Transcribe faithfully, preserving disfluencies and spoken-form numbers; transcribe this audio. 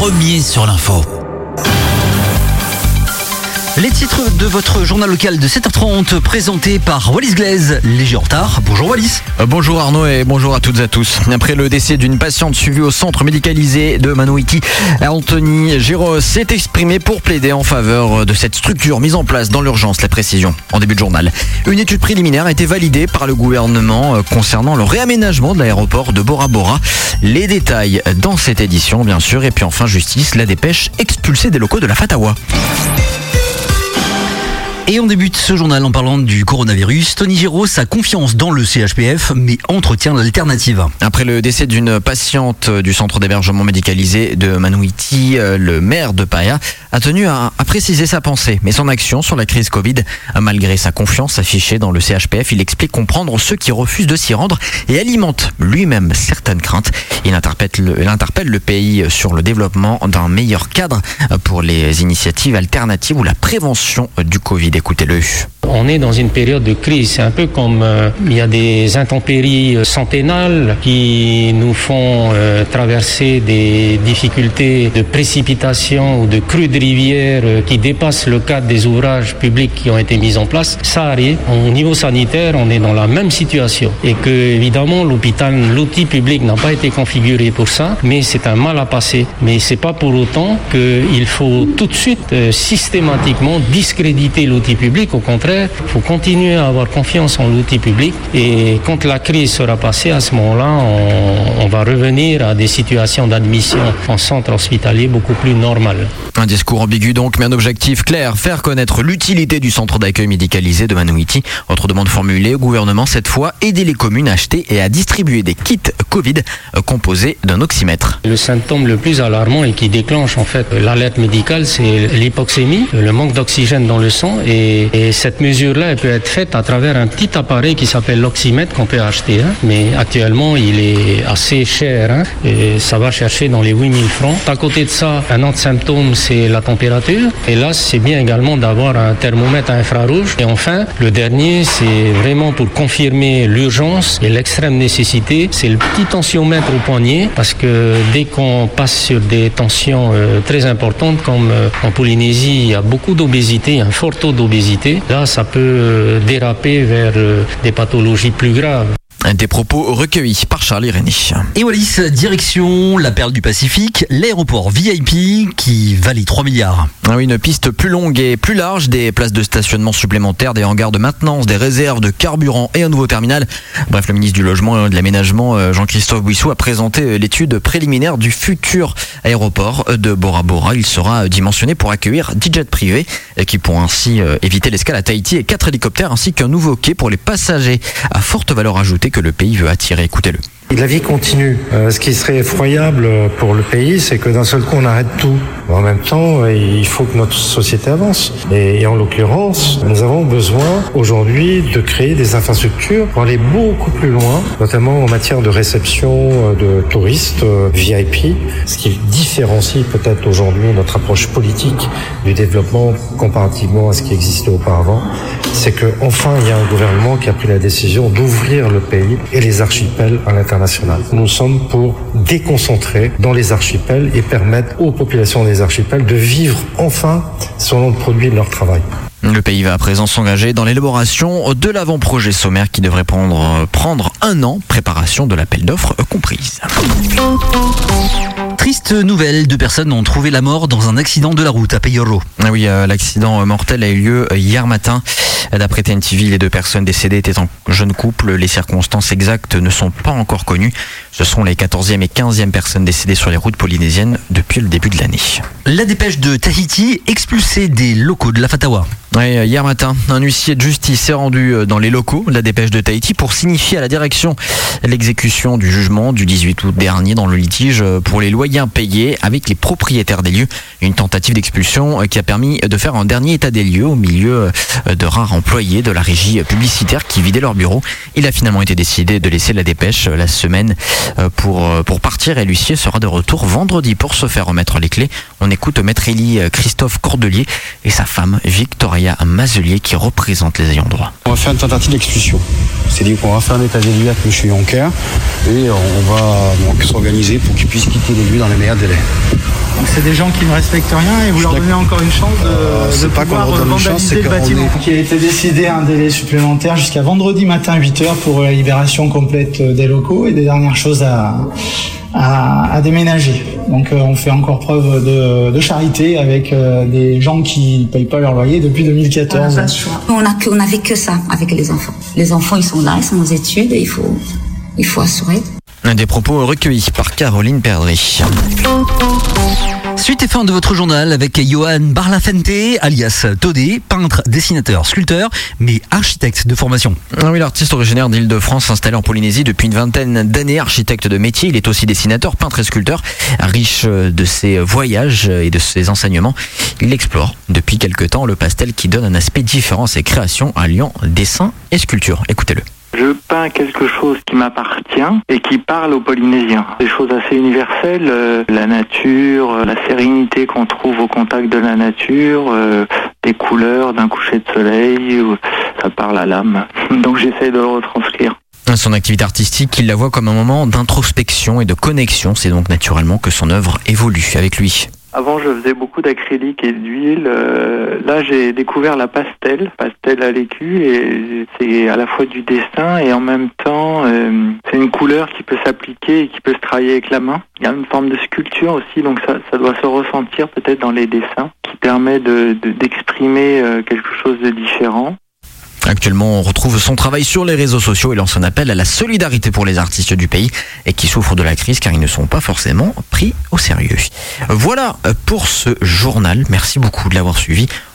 premier sur l'info. Les titres de votre journal local de sept heures trente présentés par Wallis Glaise, léger en retard. Bonjour Wallis. Bonjour Arnaud et bonjour à toutes et à tous. Après le décès d'une patiente suivie au centre médicalisé de Manouiti, Anthony Giraud s'est exprimé pour plaider en faveur de cette structure mise en place dans l'urgence. La précision en début de journal. Une étude préliminaire a été validée par le gouvernement concernant le réaménagement de l'aéroport de Bora Bora. Les détails dans cette édition bien sûr. Et puis enfin justice, la dépêche expulsée des locaux de la Fatawa. Et on débute ce journal en parlant du coronavirus. Tony Giraud, sa confiance dans le C H P F, mais entretient l'alternative. Après le décès d'une patiente du centre d'hébergement médicalisé de Manouiti, le maire de Paia a tenu à, à préciser sa pensée, mais son action sur la crise Covid. Malgré sa confiance affichée dans le C H P F, il explique comprendre ceux qui refusent de s'y rendre et alimente lui-même certaines craintes. Il interpelle le, il interpelle le pays sur le développement d'un meilleur cadre pour les initiatives alternatives ou la prévention du Covid. Écoutez-le. On est dans une période de crise. C'est un peu comme euh, il y a des intempéries centennales qui nous font euh, traverser des difficultés de précipitation ou de crues de rivière euh, qui dépassent le cadre des ouvrages publics qui ont été mis en place. Ça arrive. Au niveau sanitaire, on est dans la même situation. Et que, évidemment, l'hôpital, l'outil public n'a pas été configuré pour ça, mais c'est un mal à passer. Mais c'est pas pour autant qu'il faut tout de suite, euh, systématiquement, discréditer l'outil public. Au contraire, il faut continuer à avoir confiance en l'outil public et quand la crise sera passée, à ce moment-là, on, on va revenir à des situations d'admission en centre hospitalier beaucoup plus normales. Un discours ambigu donc, mais un objectif clair, faire connaître l'utilité du centre d'accueil médicalisé de Manouiti. Autre demande formulée au gouvernement cette fois, aider les communes à acheter et à distribuer des kits Covid composés d'un oxymètre. Le symptôme le plus alarmant et qui déclenche en fait l'alerte médicale, c'est l'hypoxémie, le manque d'oxygène dans le sang et, et cette mesure-là, elle peut être faite à travers un petit appareil qui s'appelle l'oxymètre qu'on peut acheter. Hein. Mais actuellement, il est assez cher. Hein. Et ça va chercher dans les huit mille francs. À côté de ça, un autre symptôme, c'est la température. Et là, c'est bien également d'avoir un thermomètre infrarouge. Et enfin, le dernier, c'est vraiment pour confirmer l'urgence et l'extrême nécessité. C'est le petit tensiomètre au poignet. Parce que dès qu'on passe sur des tensions euh, très importantes, comme euh, en Polynésie, il y a beaucoup d'obésité, un fort taux d'obésité. Là, ça peut déraper vers des pathologies plus graves. Des propos recueillis par Charles Irénie. Et Wallis, direction la perle du Pacifique, l'aéroport V I P qui valait trois milliards. Ah oui, une piste plus longue et plus large, des places de stationnement supplémentaires, des hangars de maintenance, des réserves de carburant et un nouveau terminal. Bref, le ministre du Logement et de l'Aménagement, Jean-Christophe Bouissou, a présenté l'étude préliminaire du futur aéroport de Bora Bora. Il sera dimensionné pour accueillir dix jets privés qui pourront ainsi éviter l'escale à Tahiti et quatre hélicoptères ainsi qu'un nouveau quai pour les passagers à forte valeur ajoutée que le pays veut attirer. Écoutez-le. La vie continue. Euh, ce qui serait effroyable pour le pays, c'est que d'un seul coup, on arrête tout. En même temps, il faut que notre société avance. Et, et en l'occurrence, nous avons besoin aujourd'hui de créer des infrastructures pour aller beaucoup plus loin, notamment en matière de réception de touristes euh, V I P, ce qui différencie peut-être aujourd'hui notre approche politique du développement comparativement à ce qui existait auparavant. C'est que enfin, il y a un gouvernement qui a pris la décision d'ouvrir le pays et les archipels à l'international. Nous sommes pour déconcentrer dans les archipels et permettre aux populations des archipels de vivre enfin selon le produit de leur travail. Le pays va à présent s'engager dans l'élaboration de l'avant-projet sommaire qui devrait prendre, prendre un an, préparation de l'appel d'offres comprise. Triste nouvelle, deux personnes ont trouvé la mort dans un accident de la route à Payoro. Ah oui, euh, l'accident mortel a eu lieu hier matin. D'après T N T V, les deux personnes décédées étaient en jeune couple. Les circonstances exactes ne sont pas encore connues. Ce sont les quatorzième et quinzième personnes décédées sur les routes polynésiennes depuis le début de l'année. La dépêche de Tahiti, expulsée des locaux de la Fatawa. Oui, hier matin, un huissier de justice s'est rendu dans les locaux de la dépêche de Tahiti pour signifier à la direction l'exécution du jugement du dix-huit août dernier dans le litige pour les loyers impayés avec les propriétaires des lieux. Une tentative d'expulsion qui a permis de faire un dernier état des lieux au milieu de rares employés de la régie publicitaire qui vidaient leur bureau. Il a finalement été décidé de laisser la dépêche la semaine pour, pour partir et l'huissier sera de retour vendredi pour se faire remettre les clés. On écoute Maître Élie Christophe Cordelier et sa femme Victoria Mazelier qui représente les ayants droit. On va faire une tentative d'expulsion. C'est-à-dire qu'on va faire un état des lieux avec M. Yonker et on va donc s'organiser pour qu'il puisse quitter les lieux dans les meilleurs délais. Donc c'est des gens qui ne respectent rien et vous leur donnez encore une chance de, euh, de pas pouvoir qu'on leur donne une chance, vandaliser c'est le qu'on bâtiment. est- Donc il a été décidé un délai supplémentaire jusqu'à vendredi matin huit heures pour la libération complète des locaux et des dernières choses à, à, à déménager. Donc euh, on fait encore preuve de, de charité avec euh, des gens qui ne payent pas leur loyer depuis deux mille quatorze. On a que, on n'avait que ça avec les enfants. Les enfants, ils sont là, ils sont aux études et il faut, il faut assurer. Des propos recueillis par Caroline Perdry. Suite et fin de votre journal avec Johan Barlafente, alias Todé, peintre, dessinateur, sculpteur, mais architecte de formation. Ah oui, l'artiste originaire d'Île-de-France, installé en Polynésie depuis une vingtaine d'années, architecte de métier, il est aussi dessinateur, peintre et sculpteur, riche de ses voyages et de ses enseignements. Il explore depuis quelque temps le pastel qui donne un aspect différent à ses créations, alliant dessin et sculpture. Écoutez-le. Je peins quelque chose qui m'appartient et qui parle aux Polynésiens. Des choses assez universelles, euh, la nature, euh, la sérénité qu'on trouve au contact de la nature, euh, des couleurs d'un coucher de soleil, euh, ça parle à l'âme. Donc j'essaie de le retranscrire. Son activité artistique, il la voit comme un moment d'introspection et de connexion. C'est donc naturellement que son œuvre évolue avec lui. Avant, je faisais beaucoup d'acrylique et d'huile. Euh, là, j'ai découvert la pastel, pastel à l'écu, et c'est à la fois du dessin et en même temps, euh, c'est une couleur qui peut s'appliquer et qui peut se travailler avec la main. Il y a une forme de sculpture aussi, donc ça, ça doit se ressentir peut-être dans les dessins, qui permet de, de, d'exprimer euh, quelque chose de différent. Actuellement, on retrouve son travail sur les réseaux sociaux et lance un appel à la solidarité pour les artistes du pays et qui souffrent de la crise car ils ne sont pas forcément pris au sérieux. Voilà pour ce journal. Merci beaucoup de l'avoir suivi.